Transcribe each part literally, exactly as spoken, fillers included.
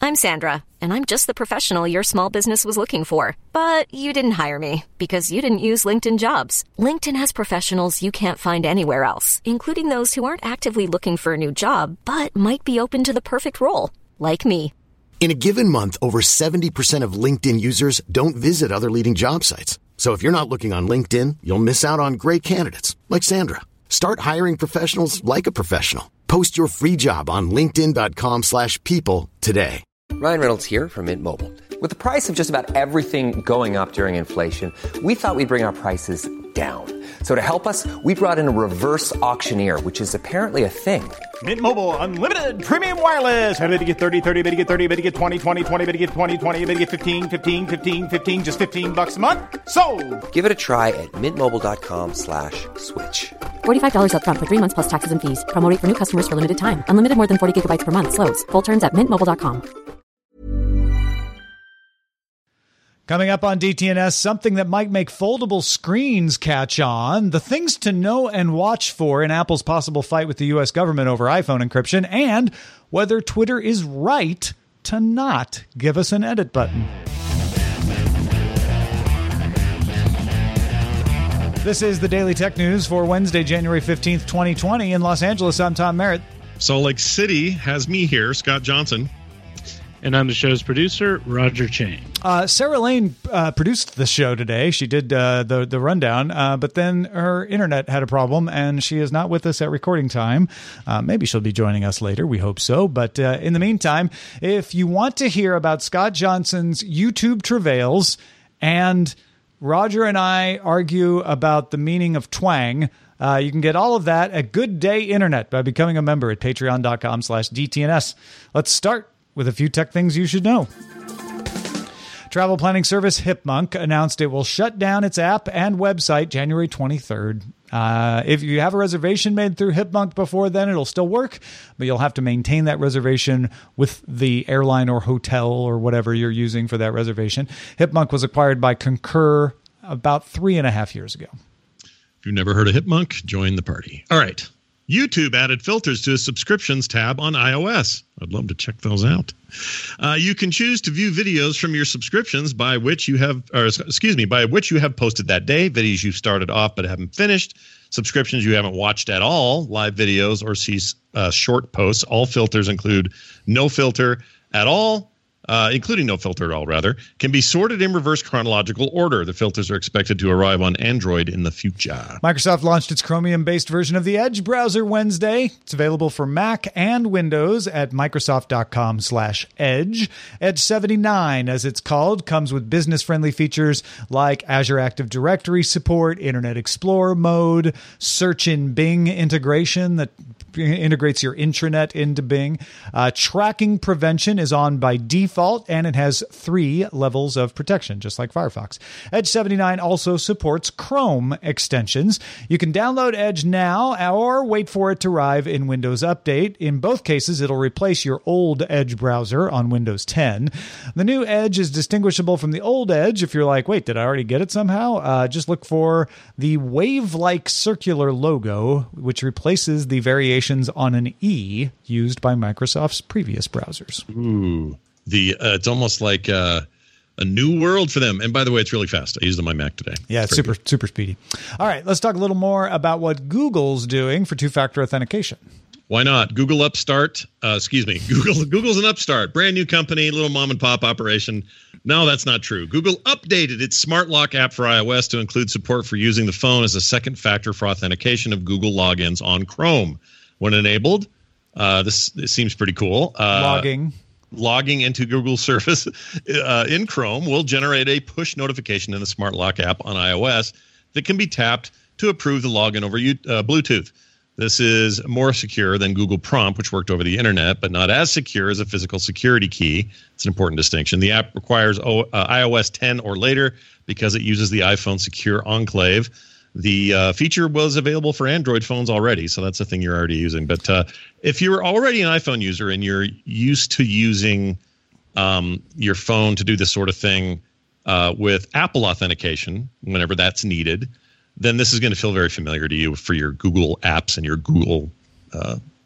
I'm Sandra, and I'm just the professional your small business was looking for. But you didn't hire me because you didn't use LinkedIn Jobs. LinkedIn has professionals you can't find anywhere else, including those who aren't actively looking for a new job, but might be open to the perfect role, like me. In a given month, over seventy percent of LinkedIn users don't visit other leading job sites. So if you're not looking on LinkedIn, you'll miss out on great candidates like Sandra. Start hiring professionals like a professional. Post your free job on linkedin.com slash people today. Ryan Reynolds here from Mint Mobile. With the price of just about everything going up during inflation, we thought we'd bring our prices down. So to help us, we brought in a reverse auctioneer, which is apparently a thing. Mint Mobile Unlimited Premium Wireless. How to get thirty, thirty, how to get thirty, how to get twenty, twenty, twenty, how to get twenty, twenty, how to get fifteen, fifteen, fifteen, fifteen, just fifteen bucks a month? Sold! Give it a try at mintmobile.com slash switch. forty-five dollars up front for three months plus taxes and fees. Promo rate for new customers for limited time. Unlimited more than forty gigabytes per month. Slows full terms at mint mobile dot com. Coming up on D T N S, something that might make foldable screens catch on, the things to know and watch for in Apple's possible fight with the U S government over iPhone encryption, and whether Twitter is right to not give us an edit button. This is the Daily Tech News for Wednesday, January fifteenth, twenty twenty. In Los Angeles, I'm Tom Merritt. Salt Lake City has me here, Scott Johnson. And I'm the show's producer, Roger Chang. Uh, Sarah Lane uh, produced the show today. She did uh, the, the rundown, uh, but then her internet had a problem, and she is not with us at recording time. Uh, maybe she'll be joining us later. We hope so. But uh, in the meantime, if you want to hear about Scott Johnson's YouTube travails and Roger and I argue about the meaning of twang, Uh, you can get all of that at Good Day Internet by becoming a member at patreon.com slash DTNS. Let's start with a few tech things you should know. Travel planning service Hipmunk announced it will shut down its app and website January twenty-third. Uh, if you have a reservation made through Hipmunk before then, it'll still work, but you'll have to maintain that reservation with the airline or hotel or whatever you're using for that reservation. Hipmunk was acquired by Concur about three and a half years ago. If you've never heard of Hipmunk, join the party. All right. YouTube added filters to a subscriptions tab on iOS. I'd love to check those out. Uh, you can choose to view videos from your subscriptions by which you have, or excuse me, by which you have posted that day, videos you started off but haven't finished, subscriptions you haven't watched at all, live videos, or see uh, short posts. All filters include no filter at all. Uh, including no filter at all, rather, can be sorted in reverse chronological order. The filters are expected to arrive on Android in the future. Microsoft launched its Chromium-based version of the Edge browser Wednesday. It's available for Mac and Windows at microsoft.com slash Edge. Edge seventy-nine, as it's called, comes with business-friendly features like Azure Active Directory support, Internet Explorer mode, search in Bing integration that integrates your intranet into Bing. Uh, tracking prevention is on by default, and it has three levels of protection, just like Firefox. Edge seventy-nine also supports Chrome extensions. You can download Edge now or wait for it to arrive in Windows Update. In both cases, it'll replace your old Edge browser on Windows ten. The new Edge is distinguishable from the old Edge. If you're like, wait, did I already get it somehow? Uh, just look for the wave-like circular logo, which replaces the variation on an E used by Microsoft's previous browsers. Ooh, the uh, it's almost like uh, a new world for them. And by the way, it's really fast. I used it on my Mac today. Yeah, it's super, super speedy. All right, let's talk a little more about what Google's doing for two-factor authentication. Why not? Google Upstart, uh, excuse me, Google Google's an upstart, brand new company, little mom and pop operation. No, that's not true. Google updated its Smart Lock app for iOS to include support for using the phone as a second factor for authentication of Google logins on Chrome. When enabled, uh, this, this seems pretty cool. Uh, Logging. Logging into Google Service uh, in Chrome will generate a push notification in the Smart Lock app on iOS that can be tapped to approve the login over uh, Bluetooth. This is more secure than Google Prompt, which worked over the internet, but not as secure as a physical security key. It's an important distinction. The app requires o- uh, iOS ten or later because it uses the iPhone Secure Enclave. The uh, feature was available for Android phones already, so that's a thing you're already using. But uh, if you're already an iPhone user and you're used to using um, your phone to do this sort of thing uh, with Apple authentication, whenever that's needed, then this is going to feel very familiar to you for your Google apps and your Google uh,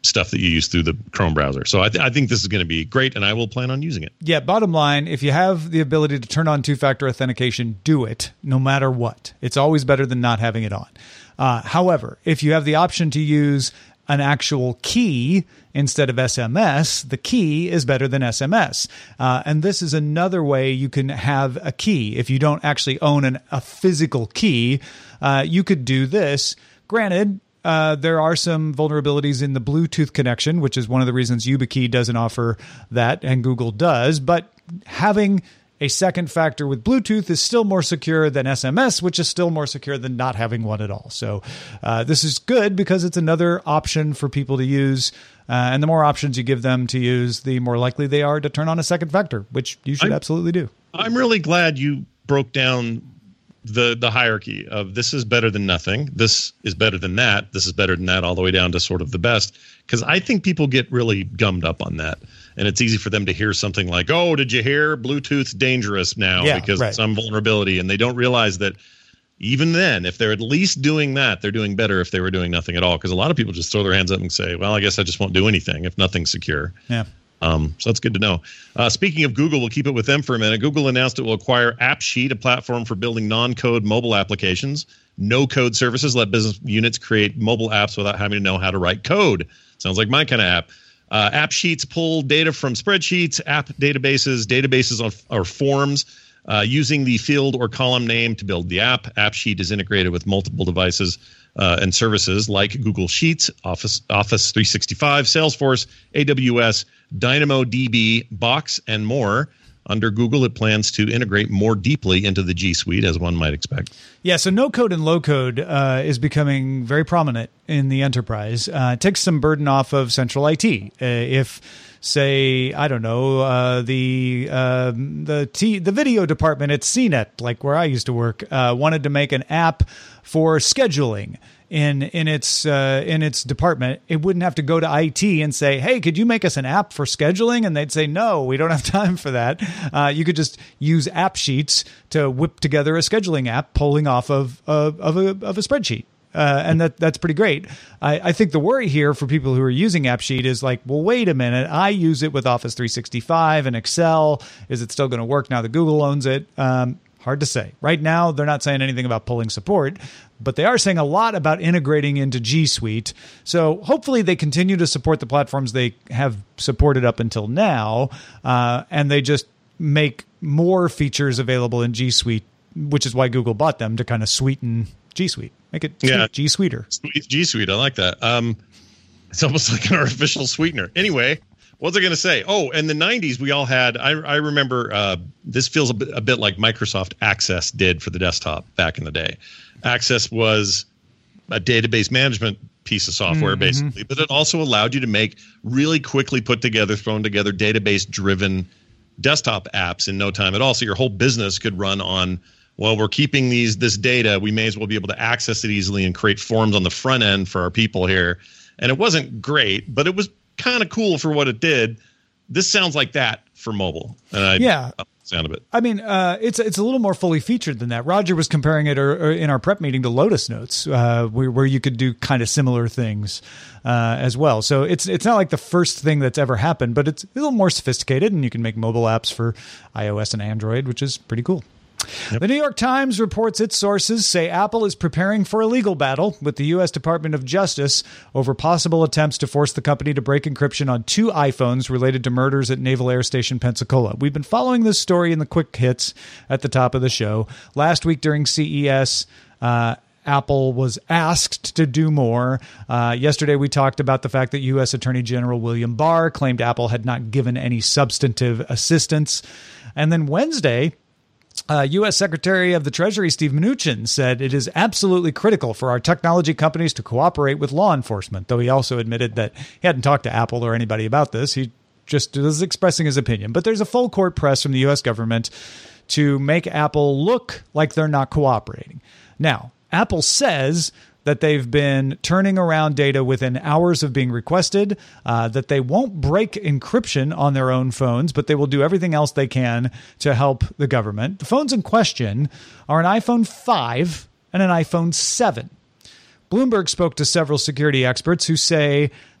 stuff that you use through the Chrome browser. So I, th- I think this is going to be great, and I will plan on using it. Yeah, bottom line, if you have the ability to turn on two-factor authentication, do it, no matter what. It's always better than not having it on. Uh, however, if you have the option to use an actual key instead of S M S, the key is better than S M S. Uh, and this is another way you can have a key. If you don't actually own an, a physical key, uh, you could do this. Granted, Uh, there are some vulnerabilities in the Bluetooth connection, which is one of the reasons YubiKey doesn't offer that and Google does. But having a second factor with Bluetooth is still more secure than S M S, which is still more secure than not having one at all. So uh, this is good because it's another option for people to use. Uh, and the more options you give them to use, the more likely they are to turn on a second factor, which you should I'm, absolutely do. I'm really glad you broke down the the hierarchy of this is better than nothing, this is better than that, this is better than that, all the way down to sort of the best. Because I think people get really gummed up on that. And it's easy for them to hear something like, oh, did you hear Bluetooth's dangerous now yeah, because right. of some vulnerability? And they don't realize that even then, if they're at least doing that, they're doing better if they were doing nothing at all. Because a lot of people just throw their hands up and say, well, I guess I just won't do anything if nothing's secure. Yeah. Um, so that's good to know. Uh, speaking of Google, we'll keep it with them for a minute. Google announced it will acquire AppSheet, a platform for building non-code mobile applications. No-code services let business units create mobile apps without having to know how to write code. Sounds like my kind of app. Uh, AppSheets pull data from spreadsheets, app databases, databases of, or forms, uh, using the field or column name to build the app. AppSheet is integrated with multiple devices uh, and services like Google Sheets, Office Office three sixty-five, Salesforce, A W S, DynamoDB, Box, and more. Under Google, it plans to integrate more deeply into the G Suite, as one might expect. Yeah, so no-code and low-code uh, is becoming very prominent in the enterprise. Uh, it takes some burden off of central I T. Uh, if, say, I don't know, uh, the uh, the T- the video department at C net, like where I used to work, uh, wanted to make an app for scheduling in in its uh, in its department, it wouldn't have to go to I T and say, hey, could you make us an app for scheduling? And they'd say, no, we don't have time for that. Uh, you could just use AppSheets to whip together a scheduling app pulling off of, of, of, a, of a spreadsheet. Uh, and that that's pretty great. I, I think the worry here for people who are using AppSheet is like, well, wait a minute. I use it with Office three sixty-five and Excel. Is it still going to work now that Google owns it? Um, hard to say. Right now, they're not saying anything about pulling support, but they are saying a lot about integrating into G Suite. So hopefully they continue to support the platforms they have supported up until now, uh, and they just make more features available in G Suite, which is why Google bought them, to kind of sweeten G Suite. Make it sweet, yeah. G Suiter. G Suite, I like that. Um, it's almost like an artificial sweetener. Anyway, what was I going to say? Oh, in the nineties, we all had, I, I remember, uh, this feels a bit, a bit like Microsoft Access did for the desktop back in the day. Access was a database management piece of software, mm-hmm. basically, but it also allowed you to make really quickly put together, thrown together, database-driven desktop apps in no time at all. So your whole business could run on, well, we're keeping these this data. We may as well be able to access it easily and create forms on the front end for our people here. And it wasn't great, but it was kind of cool for what it did. This sounds like that for mobile. And I, yeah. I sound of it. I mean, uh, it's it's a little more fully featured than that. Roger was comparing it or, or in our prep meeting to Lotus Notes, uh, where, where you could do kind of similar things uh, as well. So it's it's not like the first thing that's ever happened, but it's a little more sophisticated, and you can make mobile apps for iOS and Android, which is pretty cool. Yep. The New York Times reports its sources say Apple is preparing for a legal battle with the U S Department of Justice over possible attempts to force the company to break encryption on two iPhones related to murders at Naval Air Station Pensacola. We've been following this story in the quick hits at the top of the show. Last week during C E S, uh, Apple was asked to do more. Uh, yesterday, we talked about the fact that U S Attorney General William Barr claimed Apple had not given any substantive assistance. And then Wednesday, Uh, U S Secretary of the Treasury Steve Mnuchin said it is absolutely critical for our technology companies to cooperate with law enforcement, though he also admitted that he hadn't talked to Apple or anybody about this. He just was expressing his opinion. But there's a full court press from the U S government to make Apple look like they're not cooperating. Now, Apple says that they've been turning around data within hours of being requested, uh, that they won't break encryption on their own phones, but they will do everything else they can to help the government. The phones in question are an iPhone five and an iPhone seven. Bloomberg spoke to several security experts who say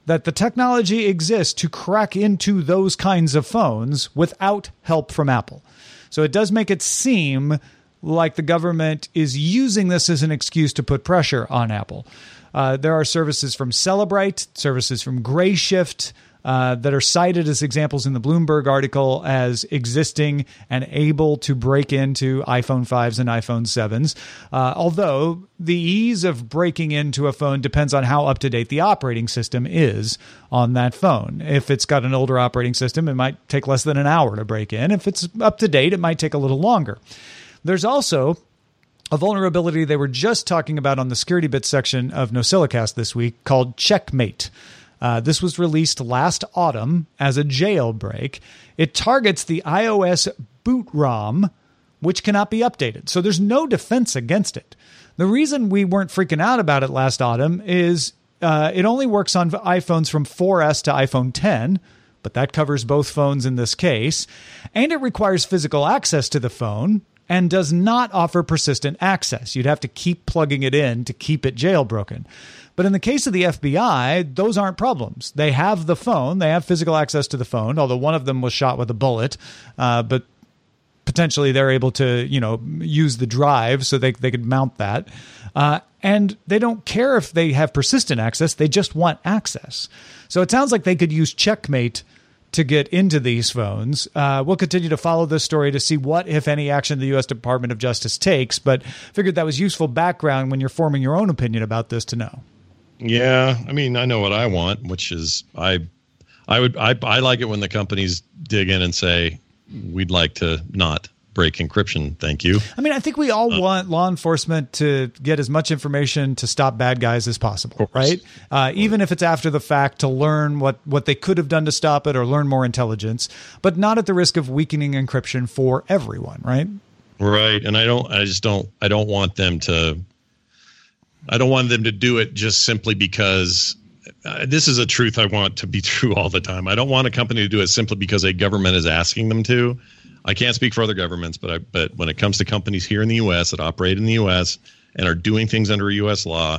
that the technology exists to crack into those kinds of phones without help from Apple. So it does make it seem like the government is using this as an excuse to put pressure on Apple. Uh, there are services from Cellebrite, services from Grayshift, Uh, that are cited as examples in the Bloomberg article as existing and able to break into iPhone fives and iPhone sevens. Uh, although the ease of breaking into a phone depends on how up-to-date the operating system is on that phone. If it's got an older operating system, it might take less than an hour to break in. If it's up-to-date, it might take a little longer. There's also a vulnerability they were just talking about on the Security Bits section of NosillaCast this week called Checkmate. Uh, this was released last autumn as a jailbreak. It targets the iOS boot ROM, which cannot be updated. So there's no defense against it. The reason we weren't freaking out about it last autumn is uh, it only works on iPhones from four S to iPhone ten, but that covers both phones in this case. And it requires physical access to the phone and does not offer persistent access. You'd have to keep plugging it in to keep it jailbroken. But in the case of the F B I, those aren't problems. They have the phone. They have physical access to the phone, although one of them was shot with a bullet. Uh, but potentially they're able to, you know, use the drive so they, they could mount that. Uh, and they don't care if they have persistent access. They just want access. So it sounds like they could use Checkmate to get into these phones. Uh, we'll continue to follow this story to see what, if any, action the U S Department of Justice takes, but figured that was useful background when you're forming your own opinion about this to know. Yeah, I mean, I know what I want, which is I, I would I, I like it when the companies dig in and say, we'd like to not break encryption. Thank you. I mean, I think we all uh, want law enforcement to get as much information to stop bad guys as possible, right? Uh, even if it's after the fact, to learn what, what they could have done to stop it or learn more intelligence, but not at the risk of weakening encryption for everyone, right? Right. And I don't, I just don't, I don't want them to, I don't want them to do it just simply because uh, this is a truth I want to be true all the time. I don't want a company to do it simply because a government is asking them to. I can't speak for other governments, but I, but when it comes to companies here in the U S that operate in the U S and are doing things under U S law,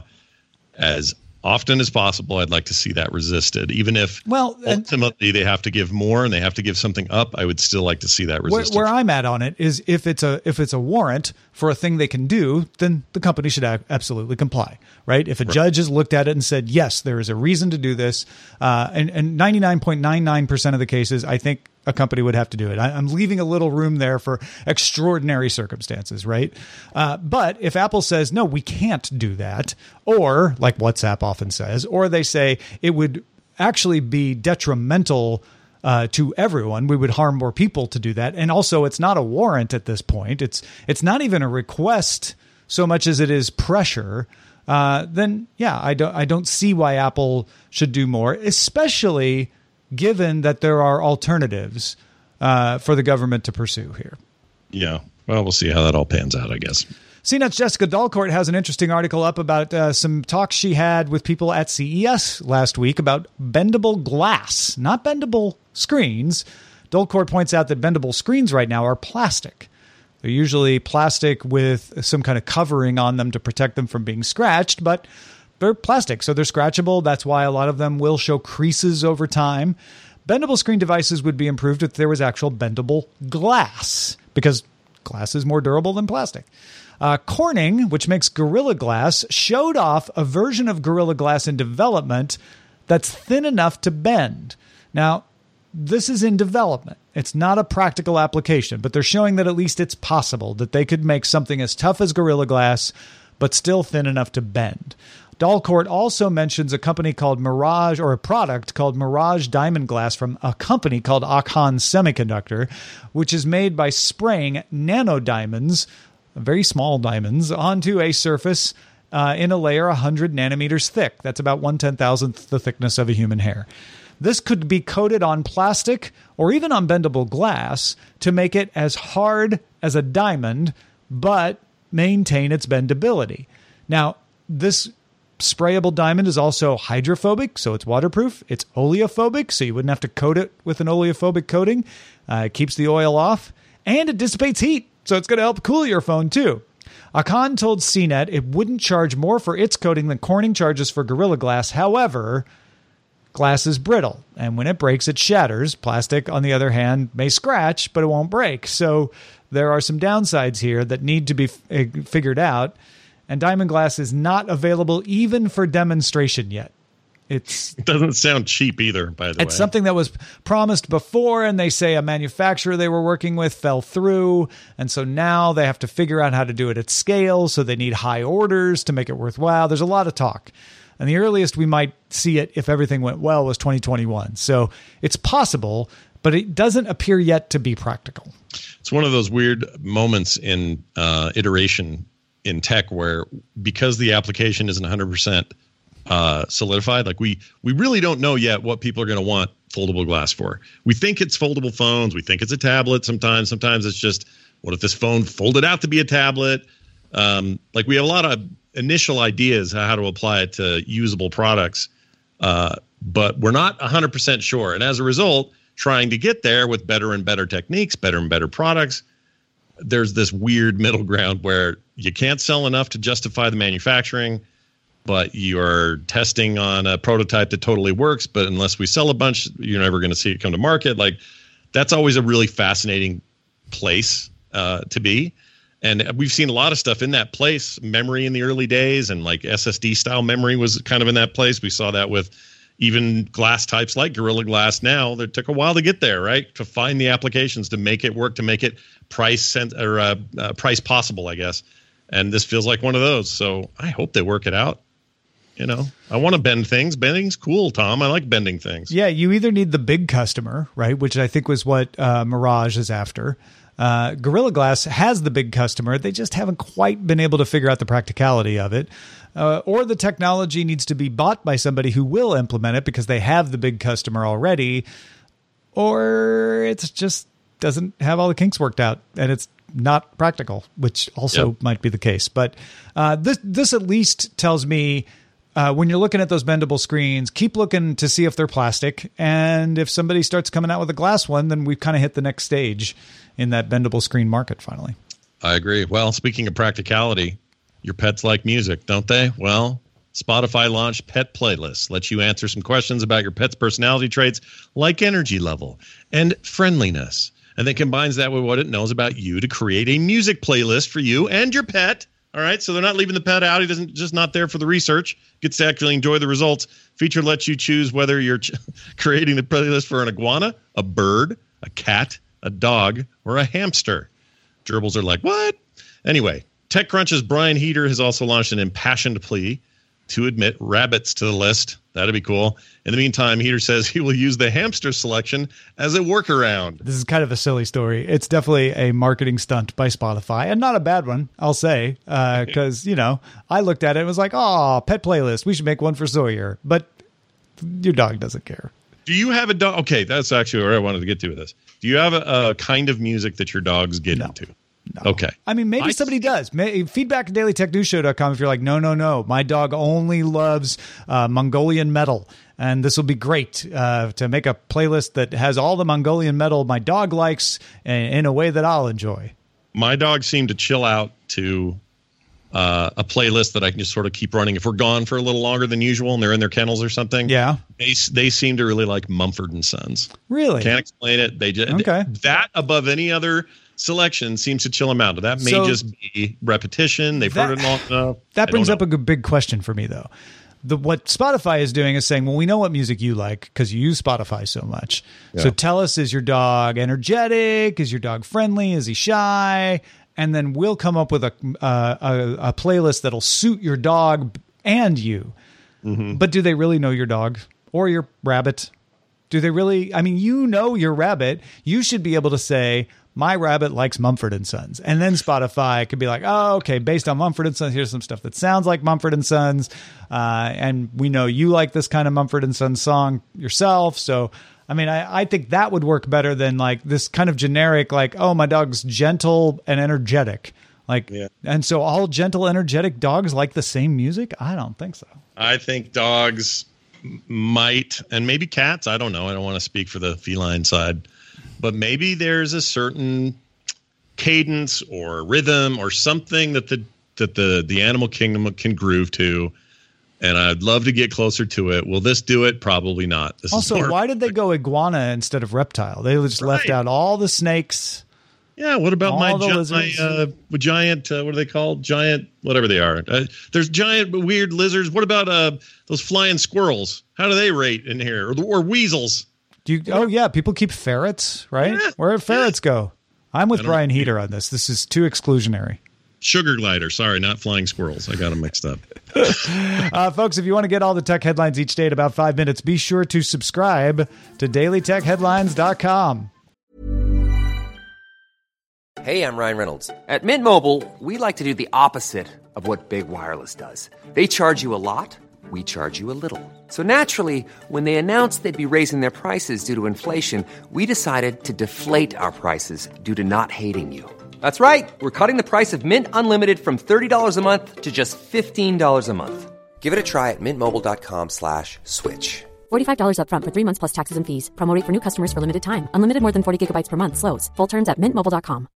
as often as possible, I'd like to see that resisted. Even if well, ultimately they have to give more and they have to give something up, I would still like to see that resisted. Where, where I'm at on it is if it's a if it's a warrant for a thing they can do, then the company should absolutely comply, right? If a right. judge has looked at it and said, yes, there is a reason to do this, uh, and, and ninety-nine point nine nine percent of the cases, I think a company would have to do it. I, I'm leaving a little room there for extraordinary circumstances, right? Uh, but if Apple says, no, we can't do that, or like WhatsApp often says, or they say it would actually be detrimental uh, to everyone, we would harm more people to do that. And also, it's not a warrant at this point. It's it's not even a request so much as it is pressure. Uh, then, yeah, I don't I don't see why Apple should do more, especially given that there are alternatives uh, for the government to pursue here. Yeah. Well, we'll see how that all pans out, I guess. C NET's Jessica Dahlcourt has an interesting article up about uh, some talks she had with people at C E S last week about bendable glass, not bendable screens. Dahlcourt points out that bendable screens right now are plastic. They're usually plastic with some kind of covering on them to protect them from being scratched, but they're plastic, so they're scratchable. That's why a lot of them will show creases over time. Bendable screen devices would be improved if there was actual bendable glass, because glass is more durable than plastic. Uh, Corning, which makes Gorilla Glass, showed off a version of Gorilla Glass in development that's thin enough to bend. Now, this is in development. It's not a practical application, but they're showing that at least it's possible that they could make something as tough as Gorilla Glass, but still thin enough to bend. Dahlcourt also mentions a company called Mirage, or a product called Mirage Diamond Glass from a company called Akhan Semiconductor, which is made by spraying nanodiamonds, very small diamonds, onto a surface uh, in a layer one hundred nanometers thick. That's about one ten thousandth the thickness of a human hair. This could be coated on plastic or even on bendable glass to make it as hard as a diamond, but maintain its bendability. Now, this sprayable diamond is also hydrophobic, so it's waterproof. It's oleophobic, so you wouldn't have to coat it with an oleophobic coating. Uh, it keeps the oil off, and it dissipates heat, so it's going to help cool your phone too. Akhan told C net it wouldn't charge more for its coating than Corning charges for Gorilla Glass. However, Glass is brittle, and when it breaks, it shatters. Plastic, on the other hand, may scratch, but it won't break. So there are some downsides here that need to be f- figured out, and Diamond Glass is not available even for demonstration yet. It's, it doesn't sound cheap either, by the it's way. It's something that was promised before, and they say a manufacturer they were working with fell through, and so now they have to figure out how to do it at scale, so they need high orders to make it worthwhile. There's a lot of talk. And the earliest we might see it, if everything went well, was twenty twenty-one. So it's possible, but it doesn't appear yet to be practical. It's one of those weird moments in uh, iteration in tech where, because the application isn't one hundred percent uh, solidified, like we we really don't know yet what people are going to want foldable glass for. We think it's foldable phones. We think it's a tablet sometimes. Sometimes it's just, what if this phone folded out to be a tablet? Um, like we have a lot of initial ideas how to apply it to usable products, uh, but we're not one hundred percent sure. And as a result, trying to get there with better and better techniques, better and better products, there's this weird middle ground where you can't sell enough to justify the manufacturing, but you're testing on a prototype that totally works. But unless we sell a bunch, you're never going to see it come to market. Like, that's always a really fascinating place uh, to be. And we've seen a lot of stuff in that place. Memory in the early days, and like S S D style memory was kind of in that place. We saw that with even glass types like Gorilla Glass now. That took a while to get there, right? To find the applications to make it work, to make it price sent or uh, uh, price possible, I guess. And this feels like one of those. So I hope they work it out. You know, I want to bend things. Bending's cool, Tom. I like bending things. Yeah, you either need the big customer, right, which I think was what uh, Mirage is after. Uh, Gorilla Glass has the big customer. They just haven't quite been able to figure out the practicality of it. Uh, or the technology needs to be bought by somebody who will implement it because they have the big customer already. Or it just doesn't have all the kinks worked out and it's not practical, which also yep. might be the case. But uh, this, this at least tells me uh, when you're looking at those bendable screens, keep looking to see if they're plastic. And if somebody starts coming out with a glass one, then we've kind of hit the next stage in that bendable screen market finally. I agree. Well, speaking of practicality, your pets like music, don't they? Well, Spotify launched Pet Playlists, lets you answer some questions about your pet's personality traits like energy level and friendliness. And then combines that with what it knows about you to create a music playlist for you and your pet. All right, so they're not leaving the pet out. He doesn't just not there for the research. Gets to actually enjoy the results. Feature lets you choose whether you're ch- creating the playlist for an iguana, a bird, a cat, a dog, or a hamster. Gerbils are like, what? Anyway, TechCrunch's Brian Heater has also launched an impassioned plea to admit rabbits to the list. That'd be cool. In the meantime, Heater says he will use the hamster selection as a workaround. This is kind of a silly story. It's definitely a marketing stunt by Spotify, and not a bad one, I'll say, because, uh, you know, I looked at it and was like, oh, pet playlist. We should make one for Sawyer. But your dog doesn't care. Do you have a dog? Okay, that's actually where I wanted to get to with this. Do you have a, a kind of music that your dogs get no. into? No. Okay. I mean, maybe I somebody see. does. May, feedback at daily tech news show dot com if you're like, no, no, no. My dog only loves uh, Mongolian metal. And this will be great uh, to make a playlist that has all the Mongolian metal my dog likes in, in a way that I'll enjoy. My dogs seem to chill out to uh, a playlist that I can just sort of keep running. If we're gone for a little longer than usual and they're in their kennels or something, yeah, they they seem to really like Mumford and Sons. Really? Can't explain it. They just okay. That above any other selection seems to chill them out. That may so just be repetition. They've that, heard it long enough. That brings up a good, big question for me, though. The, what Spotify is doing is saying, well, we know what music you like because you use Spotify so much. Yeah. So tell us, is your dog energetic? Is your dog friendly? Is he shy? And then we'll come up with a uh, a, a playlist that'll suit your dog and you. Mm-hmm. But do they really know your dog or your rabbit? Do they really? I mean, you know your rabbit. You should be able to say, my rabbit likes Mumford and Sons. And then Spotify could be like, oh, okay, based on Mumford and Sons, here's some stuff that sounds like Mumford and Sons. Uh, and we know you like this kind of Mumford and Sons song yourself. So, I mean, I, I think that would work better than like this kind of generic, like, oh, my dog's gentle and energetic. Like, yeah. And so all gentle, energetic dogs like the same music? I don't think so. I think dogs might, and maybe cats. I don't know. I don't want to speak for the feline side. But maybe there's a certain cadence or rhythm or something that the that the, the animal kingdom can groove to and I'd love to get closer to it. Will this do it? Probably not. This also, is more- why did they go iguana instead of reptile? They just right. left out all the snakes. Yeah, what about my, gi- my uh, giant, uh, what are they called? Giant, whatever they are. Uh, there's giant weird lizards. What about uh, those flying squirrels? How do they rate in here? Or, or weasels? Do you, oh, yeah, people keep ferrets, right? Yeah. Where do ferrets yeah. go? I'm with Brian Heater on this. This is too exclusionary. Sugar glider. Sorry, not flying squirrels. I got them mixed up. uh, folks, if you want to get all the tech headlines each day in about five minutes, be sure to subscribe to daily tech headlines dot com. Hey, I'm Ryan Reynolds. At Mint Mobile, we like to do the opposite of what Big Wireless does. They charge you a lot, we charge you a little. So naturally, when they announced they'd be raising their prices due to inflation, we decided to deflate our prices due to not hating you. That's right. We're cutting the price of Mint Unlimited from thirty dollars a month to just fifteen dollars a month. Give it a try at mintmobile.com slash switch. forty-five dollars up front for three months plus taxes and fees. Promo rate for new customers for limited time. Unlimited more than forty gigabytes per month. Slows full terms at mint mobile dot com.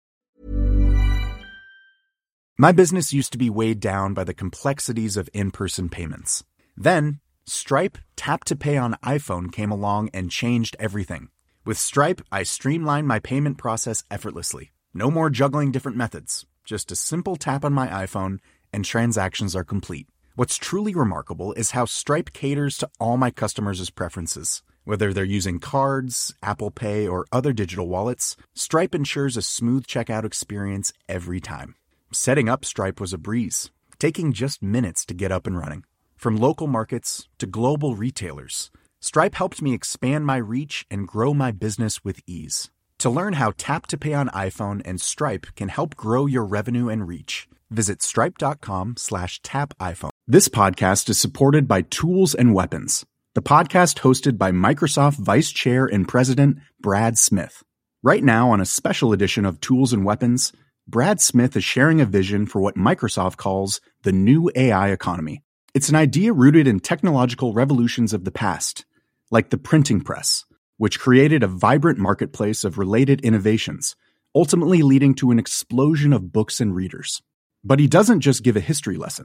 My business used to be weighed down by the complexities of in-person payments. Then, Stripe Tap to Pay on iPhone came along and changed everything. With Stripe, I streamlined my payment process effortlessly. No more juggling different methods. Just a simple tap on my iPhone and transactions are complete. What's truly remarkable is how Stripe caters to all my customers' preferences. Whether they're using cards, Apple Pay, or other digital wallets, Stripe ensures a smooth checkout experience every time. Setting up Stripe was a breeze, taking just minutes to get up and running. From local markets to global retailers, Stripe helped me expand my reach and grow my business with ease. To learn how Tap to Pay on iPhone and Stripe can help grow your revenue and reach, visit stripe.com slash tap iPhone. This podcast is supported by Tools and Weapons, the podcast hosted by Microsoft Vice Chair and President Brad Smith. Right now, on a special edition of Tools and Weapons, Brad Smith is sharing a vision for what Microsoft calls the new A I economy. It's an idea rooted in technological revolutions of the past, like the printing press, which created a vibrant marketplace of related innovations, ultimately leading to an explosion of books and readers. But he doesn't just give a history lesson.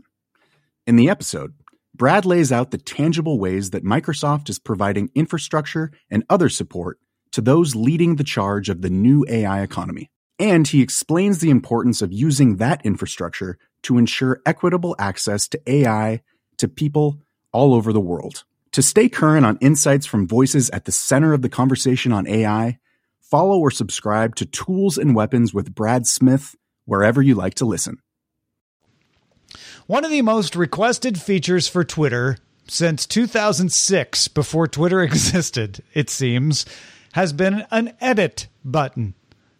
In the episode, Brad lays out the tangible ways that Microsoft is providing infrastructure and other support to those leading the charge of the new A I economy. And he explains the importance of using that infrastructure to ensure equitable access to A I to people all over the world. To stay current on insights from voices at the center of the conversation on A I, follow or subscribe to Tools and Weapons with Brad Smith wherever you like to listen. One of the most requested features for Twitter since two thousand six, before Twitter existed, it seems, has been an edit button.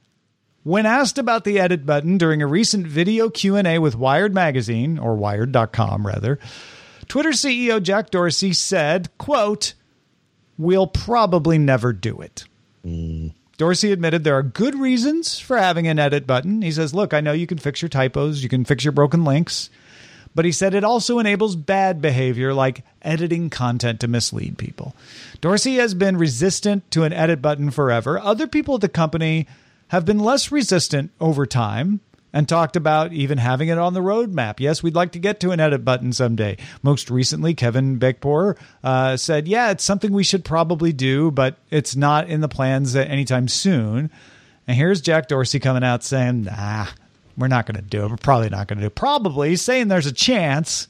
When asked about the edit button during a recent video Q and A with Wired Magazine, or wired dot com rather, Twitter C E O Jack Dorsey said, quote, "We'll probably never do it." Mm. Dorsey admitted there are good reasons for having an edit button. He says, look, I know you can fix your typos, you can fix your broken links, but he said it also enables bad behavior like editing content to mislead people. Dorsey has been resistant to an edit button forever. Other people at the company have been less resistant over time and talked about even having it on the roadmap. Yes, we'd like to get to an edit button someday. Most recently, Kevin Beckpour uh, said, yeah, it's something we should probably do, but it's not in the plans anytime soon. And here's Jack Dorsey coming out saying, nah, we're not going to do it. We're probably not going to do it. Probably saying there's a chance.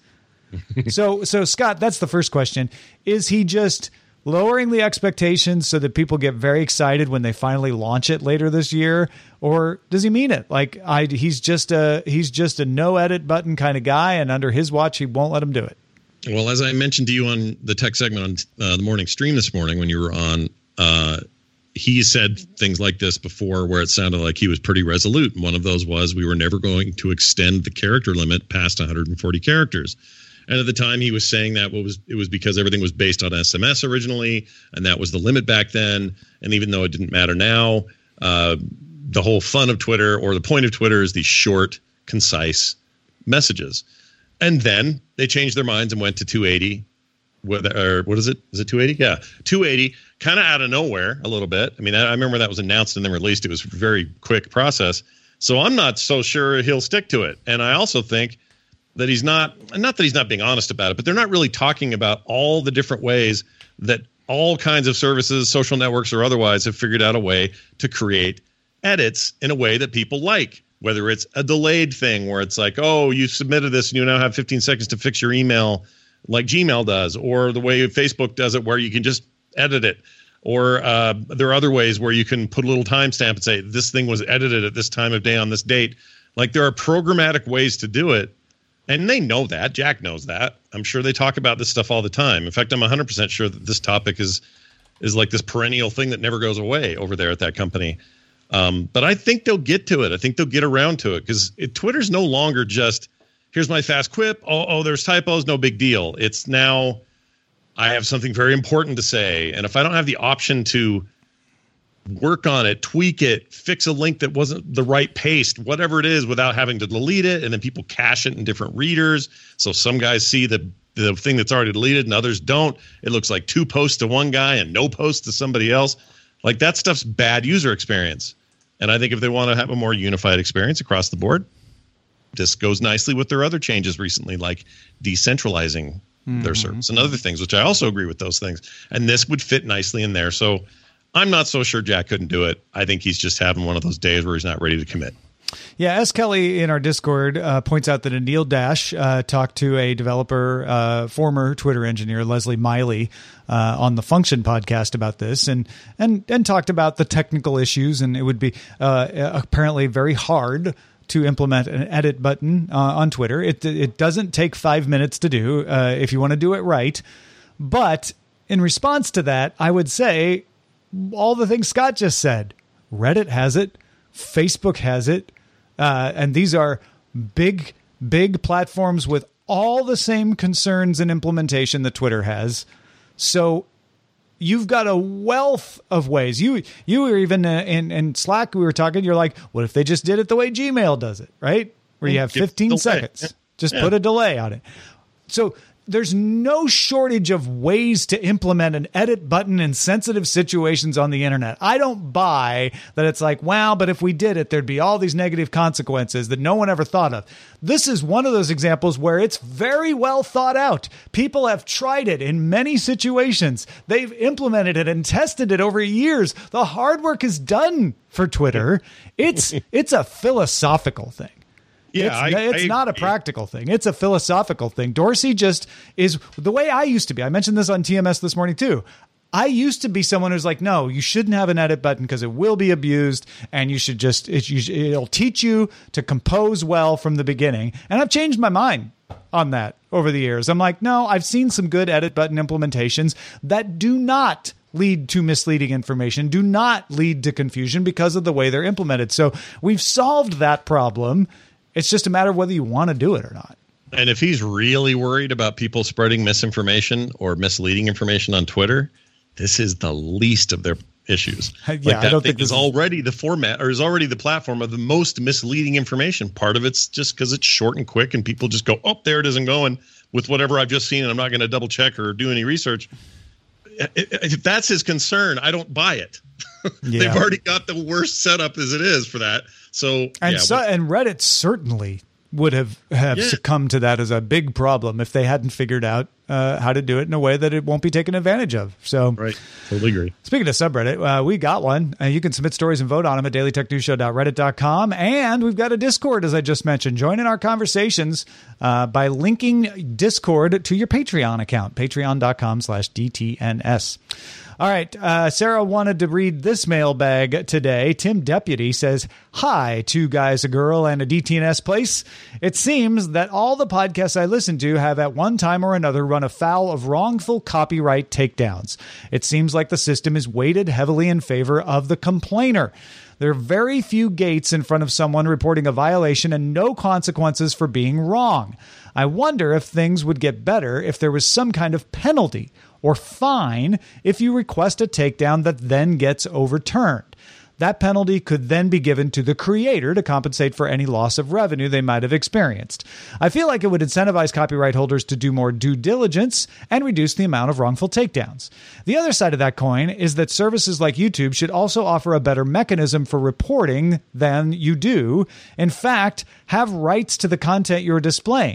so, so Scott, that's the first question. Is he just lowering the expectations so that people get very excited when they finally launch it later this year, or does he mean it? Like, I, he's just a he's just a no edit button kind of guy, and under his watch, he won't let him do it. Well, as I mentioned to you on the tech segment on uh, the morning stream this morning when you were on, uh, he said things like this before, where it sounded like he was pretty resolute. And one of those was we were never going to extend the character limit past one hundred forty characters. And at the time he was saying that what was it was because everything was based on S M S originally, and that was the limit back then. And even though it didn't matter now, uh, the whole fun of Twitter, or the point of Twitter, is these short, concise messages. And then they changed their minds and went to two eighty. What, or what is it? Is it two eighty? Yeah, two eighty, kind of out of nowhere a little bit. I mean, I, I remember that was announced and then released. It was a very quick process. So I'm not so sure he'll stick to it. And I also think that he's not, not that he's not being honest about it, but they're not really talking about all the different ways that all kinds of services, social networks or otherwise, have figured out a way to create edits in a way that people like. Whether it's a delayed thing where it's like, oh, you submitted this and you now have fifteen seconds to fix your email like Gmail does, or the way Facebook does it where you can just edit it. Or uh, there are other ways where you can put a little timestamp and say, this thing was edited at this time of day on this date. Like, there are programmatic ways to do it. And they know that. Jack knows that. I'm sure they talk about this stuff all the time. In fact, I'm one hundred percent sure that this topic is is like this perennial thing that never goes away over there at that company. Um, but I think they'll get to it. I think they'll get around to it because Twitter's no longer just, here's my fast quip. Oh, oh, there's typos. No big deal. It's now, I have something very important to say. And if I don't have the option to work on it, tweak it, fix a link that wasn't the right paste, whatever it is, without having to delete it, and then people cache it in different readers. So some guys see the the thing that's already deleted and others don't. It looks like two posts to one guy and no posts to somebody else. Like, that stuff's bad user experience. And I think if they want to have a more unified experience across the board, this goes nicely with their other changes recently, like decentralizing mm-hmm. their service and other things, which I also agree with those things. And this would fit nicely in there. So I'm not so sure Jack couldn't do it. I think he's just having one of those days where he's not ready to commit. Yeah, S. Kelly in our Discord uh, points out that Anil Dash uh, talked to a developer, uh, former Twitter engineer, Leslie Miley, uh, on the Function podcast about this and, and, and talked about the technical issues. And it would be uh, apparently very hard to implement an edit button uh, on Twitter. It, it doesn't take five minutes to do uh, if you want to do it right. But in response to that, I would say all the things Scott just said. Reddit has it. Facebook has it. Uh, and these are big, big platforms with all the same concerns and implementation that Twitter has. So you've got a wealth of ways. You you were even uh, in, in Slack, we were talking, you're like, what if they just did it the way Gmail does it, right? Where you have fifteen seconds. Just yeah. put a delay on it. So there's no shortage of ways to implement an edit button in sensitive situations on the internet. I don't buy that it's like, wow, but if we did it, there'd be all these negative consequences that no one ever thought of. This is one of those examples where it's very well thought out. People have tried it in many situations. They've implemented it and tested it over years. The hard work is done for Twitter. It's it's a philosophical thing. Yeah, it's, I, it's I, not a practical thing. It's a philosophical thing. Dorsey just is the way I used to be. I mentioned this on T M S this morning too. I used to be someone who's like, no, you shouldn't have an edit button because it will be abused, and you should just it, you, it'll teach you to compose well from the beginning. And I've changed my mind on that over the years. I'm like, no, I've seen some good edit button implementations that do not lead to misleading information, do not lead to confusion because of the way they're implemented. So we've solved that problem. It's just a matter of whether you want to do it or not. And if he's really worried about people spreading misinformation or misleading information on Twitter, this is the least of their issues. Yeah, like that I don't thing think this is already the format or is already the platform of the most misleading information. Part of it's just because it's short and quick and people just go, oh, there it isn't going with whatever I've just seen and I'm not going to double check or do any research. If that's his concern, I don't buy it. Yeah. They've already got the worst setup as it is for that. So and yeah, so but, and Reddit certainly would have, have yeah. succumbed to that as a big problem if they hadn't figured out uh, how to do it in a way that it won't be taken advantage of. So, right, totally agree. Speaking of subreddit, uh, we got one. Uh, you can submit stories and vote on them at daily tech news show dot reddit dot com, and we've got a Discord, as I just mentioned. Join in our conversations uh, by linking Discord to your Patreon account, patreon dot com slash D T N S. All right. Uh, Sarah wanted to read this mailbag today. Tim Deputy says, hi, two guys, a girl, and a D T N S place. It seems that all the podcasts I listen to have at one time or another run afoul of wrongful copyright takedowns. It seems like the system is weighted heavily in favor of the complainer. There are very few gates in front of someone reporting a violation and no consequences for being wrong. I wonder if things would get better if there was some kind of penalty or fine if you request a takedown that then gets overturned. That penalty could then be given to the creator to compensate for any loss of revenue they might have experienced. I feel like it would incentivize copyright holders to do more due diligence and reduce the amount of wrongful takedowns. The other side of that coin is that services like YouTube should also offer a better mechanism for reporting than you do. In fact, have rights to the content you're displaying.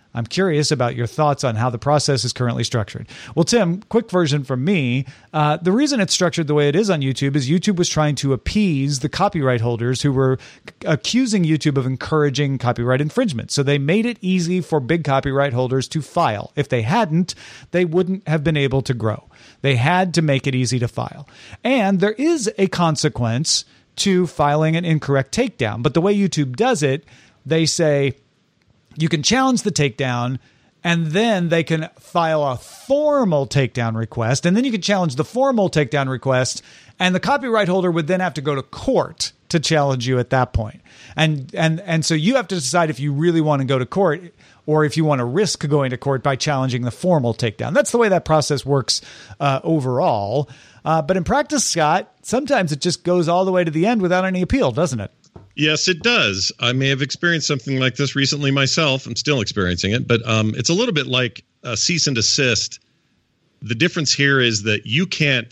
I'm curious about your thoughts on how the process is currently structured. Well, Tim, quick version from me. Uh, the reason it's structured the way it is on YouTube is YouTube was trying to appease the copyright holders who were accusing YouTube of encouraging copyright infringement. So they made it easy for big copyright holders to file. If they hadn't, they wouldn't have been able to grow. They had to make it easy to file. And there is a consequence to filing an incorrect takedown. But the way YouTube does it, they say, you can challenge the takedown, and then they can file a formal takedown request, and then you can challenge the formal takedown request, and the copyright holder would then have to go to court to challenge you at that point. And and and so you have to decide if you really want to go to court or if you want to risk going to court by challenging the formal takedown. That's the way that process works uh, overall. Uh, but in practice, Scott, sometimes it just goes all the way to the end without any appeal, doesn't it? Yes, it does. I may have experienced something like this recently myself. I'm still experiencing it, but um, it's a little bit like a cease and desist. The difference here is that you can't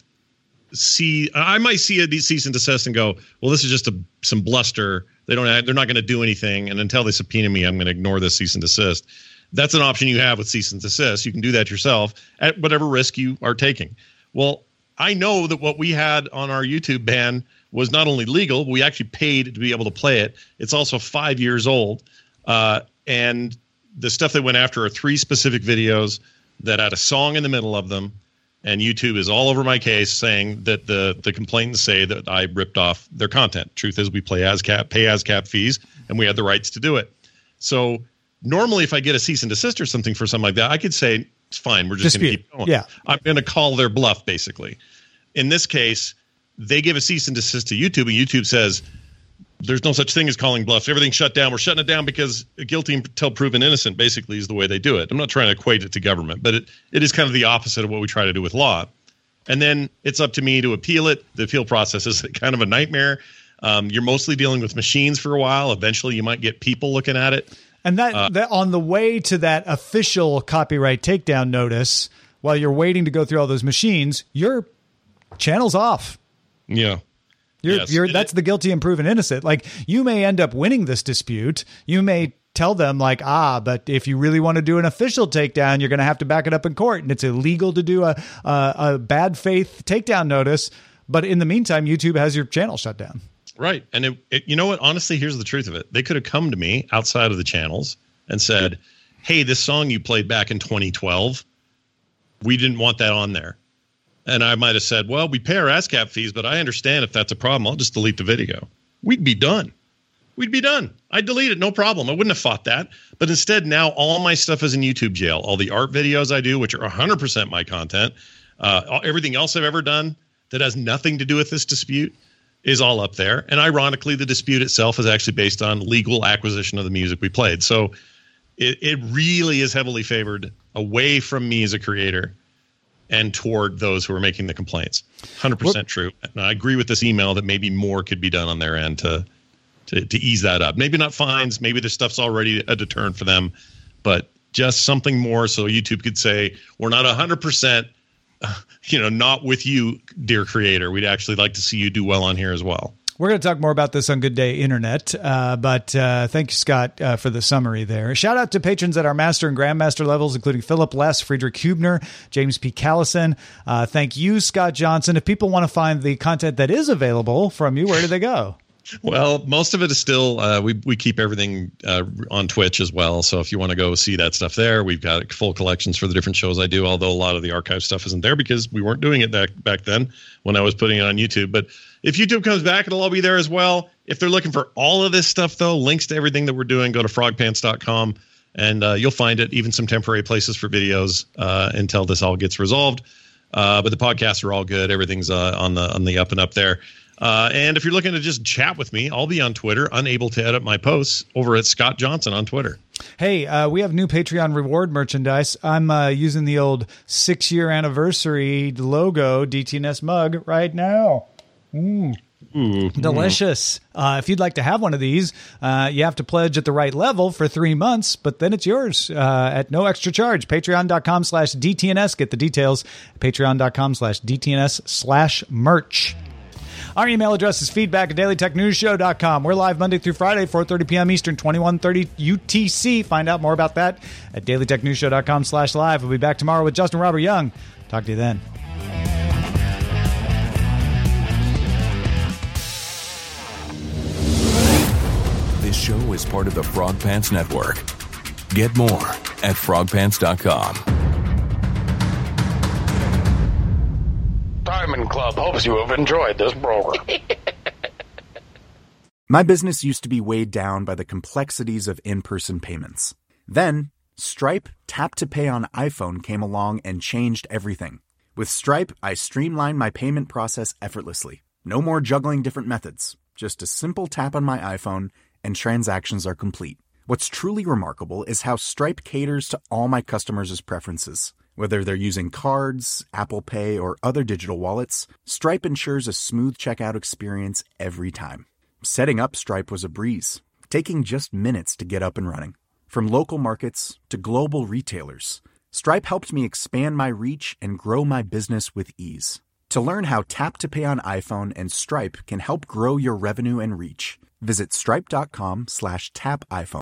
see. I might see a cease and desist and go, "Well, this is just a, some bluster. They don't. They're not going to do anything, and until they subpoena me, I'm going to ignore this cease and desist." That's an option you have with cease and desist. You can do that yourself at whatever risk you are taking. Well, I know that what we had on our YouTube ban was not only legal, but we actually paid to be able to play it. It's also five years old. Uh, and the stuff they went after are three specific videos that had a song in the middle of them. And YouTube is all over my case saying that the, the complainants say that I ripped off their content. Truth is, we play ASCAP, pay ASCAP fees, and we had the rights to do it. So normally if I get a cease and desist or something for something like that, I could say, it's fine, we're just going to keep going. Yeah. I'm going to call their bluff, basically. In this case, they give a cease and desist to YouTube, and YouTube says, there's no such thing as calling bluffs. Everything's shut down. We're shutting it down because guilty until proven innocent, basically, is the way they do it. I'm not trying to equate it to government, but it, it is kind of the opposite of what we try to do with law. And then it's up to me to appeal it. The appeal process is kind of a nightmare. Um, you're mostly dealing with machines for a while. Eventually, you might get people looking at it. And that, uh, that on the way to that official copyright takedown notice, while you're waiting to go through all those machines, your channel's off. Yeah. You're, yes, you're, that's it, the guilty and proven innocent. Like, you may end up winning this dispute. You may tell them, like, ah, but if you really want to do an official takedown, you're going to have to back it up in court. And it's illegal to do a, a, a bad faith takedown notice. But in the meantime, YouTube has your channel shut down. Right. And it, it, you know what? Honestly, here's the truth of it. They could have come to me outside of the channels and said, hey, this song you played back in twenty twelve, we didn't want that on there. And I might have said, well, we pay our ASCAP fees, but I understand if that's a problem, I'll just delete the video. We'd be done. We'd be done. I'd delete it, no problem. I wouldn't have fought that. But instead, now all my stuff is in YouTube jail. All the art videos I do, which are one hundred percent my content, uh, everything else I've ever done that has nothing to do with this dispute is all up there. And ironically, the dispute itself is actually based on legal acquisition of the music we played. So it, it really is heavily favored away from me as a creator and toward those who are making the complaints. one hundred percent what? True. And I agree with this email that maybe more could be done on their end to, to, to ease that up. Maybe not fines. Maybe this stuff's already a deterrent for them, but just something more so YouTube could say, we're not one hundred percent, uh, you know, not with you, dear creator. We'd actually like to see you do well on here as well. We're going to talk more about this on Good Day Internet, uh, but uh, thank you, Scott, uh, for the summary there. Shout out to patrons at our Master and Grandmaster levels, including Philip Less, Friedrich Hubner, James P. Callison. Uh, thank you, Scott Johnson. If people want to find the content that is available from you, where do they go? Well, most of it is still, uh, we we keep everything uh, on Twitch as well. So if you want to go see that stuff there, we've got full collections for the different shows I do, although a lot of the archive stuff isn't there because we weren't doing it back, back then when I was putting it on YouTube. But if YouTube comes back, it'll all be there as well. If they're looking for all of this stuff, though, links to everything that we're doing, go to frog pants dot com and uh, you'll find it, even some temporary places for videos uh, until this all gets resolved. Uh, but the podcasts are all good. Everything's uh, on the on the up and up there. Uh, and if you're looking to just chat with me, I'll be on Twitter, unable to edit my posts, over at Scott Johnson on Twitter. Hey, uh, we have new Patreon reward merchandise. I'm uh, using the old six-year anniversary logo D T N S mug right now. Mm. Ooh, delicious. Uh, if you'd like to have one of these, uh, you have to pledge at the right level for three months, but then it's yours uh, at no extra charge. Patreon.com slash DTNS. Get the details. Patreon.com slash DTNS slash merch. Our email address is feedback at daily tech news show dot com. We're live Monday through Friday, four thirty p.m. Eastern, twenty-one thirty U T C. Find out more about that at daily tech news show dot com slash live. We'll be back tomorrow with Justin Robert Young. Talk to you then. This show is part of the Frog Pants Network. Get more at frog pants dot com. Diamond Club hopes you have enjoyed this program. My business used to be weighed down by the complexities of in-person payments. Then, Stripe Tap to Pay on iPhone came along and changed everything. With Stripe, I streamlined my payment process effortlessly. No more juggling different methods. Just a simple tap on my iPhone and transactions are complete. What's truly remarkable is how Stripe caters to all my customers' preferences. Whether they're using cards, Apple Pay, or other digital wallets, Stripe ensures a smooth checkout experience every time. Setting up Stripe was a breeze, taking just minutes to get up and running. From local markets to global retailers, Stripe helped me expand my reach and grow my business with ease. To learn how Tap to Pay on iPhone and Stripe can help grow your revenue and reach, visit stripe.com slash tap iPhone.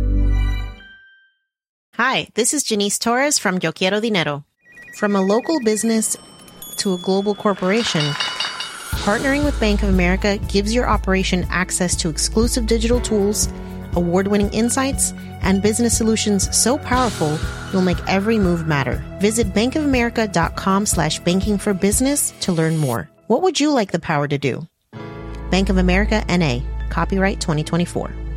Hi, this is Janice Torres from Yo Quiero Dinero. From a local business to a global corporation, partnering with Bank of America gives your operation access to exclusive digital tools, award-winning insights, and business solutions so powerful you'll make every move matter. Visit bankofamerica.com slash banking for business to learn more. What would you like the power to do? Bank of America, N A. Copyright twenty twenty-four.